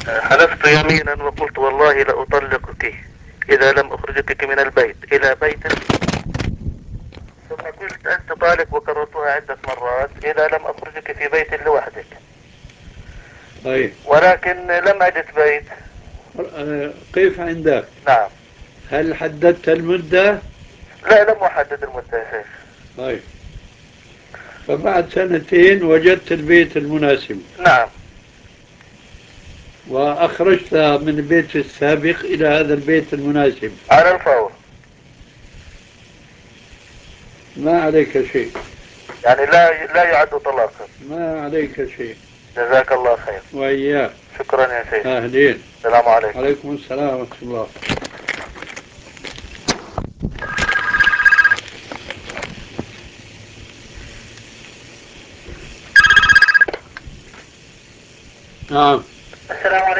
حلفت يمينا وقلت والله لأطلقك إذا لم أخرجك من البيت إلى بيت، ثم قلت أنت طالق وكررتها عدة مرات إذا لم أخرجك في بيت لوحدك، طيب. ولكن لم أجد بيت. قف عندك. نعم. هل حددت المدة؟ لا، لم أحدد المدة يا شيخ. طيب. فبعد سنتين وجدت البيت المناسب نعم. وأخرجت من البيت السابق إلى هذا البيت المناسب. على الفور. ما عليك شيء. يعني لا يعد طلاقا. ما عليك شيء. جزاك الله خير. وإياك. شكرا يا شيخ. أهلين. السلام عليكم. عليكم السلام ورحمة الله. نعم. السلام عليكم.